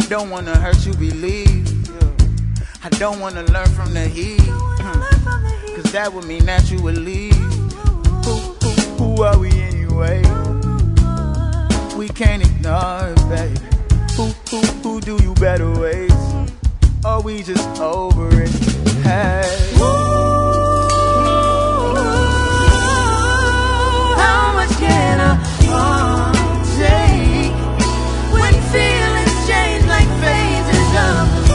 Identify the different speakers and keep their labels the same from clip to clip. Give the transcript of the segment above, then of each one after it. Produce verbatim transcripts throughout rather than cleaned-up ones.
Speaker 1: don't wanna hurt you, believe. I don't wanna learn from the heat, cause that would mean that you would leave. Who, who, who are we anyway? We can't ignore it, baby. Who, who, who do you better ways? Or we just over it? Hey.
Speaker 2: How much can a heart take when feelings change like phases of the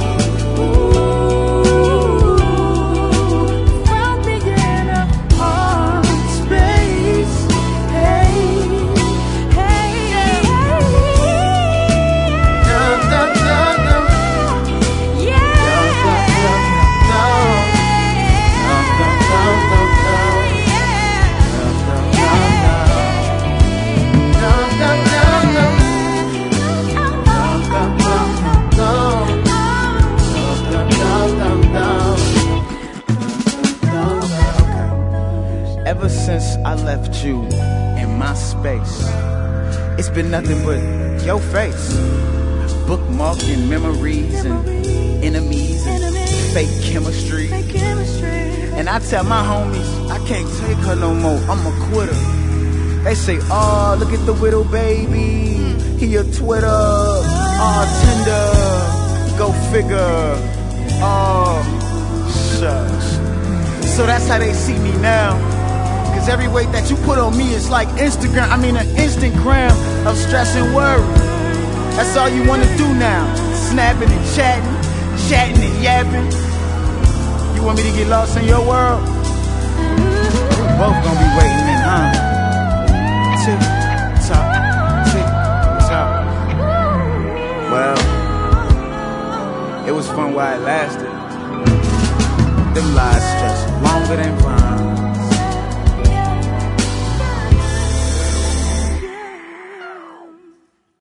Speaker 2: moon? From the inner heart space, hey, hey, hey,
Speaker 1: Dum, dum, dum, dum.
Speaker 2: yeah,
Speaker 1: Ever since I left you in my space, it's been nothing but your face, bookmarking memories and enemies and fake chemistry. And I tell my homies, I can't take her no more, I'm a quitter. They say, oh, look at the widow baby, he a Twitter, oh, Tinder, go figure, oh, shucks. So that's how they see me now, cause every weight that you put on me is like Instagram, I mean an instant gram of stress and worry. That's all you wanna do now, snapping and chatting, chatting and yapping. You want me to get lost in your world? We both gonna be waiting in, huh? Tick tock, tick tock. Well, it was fun while it lasted. Them lies stretch longer than Vine.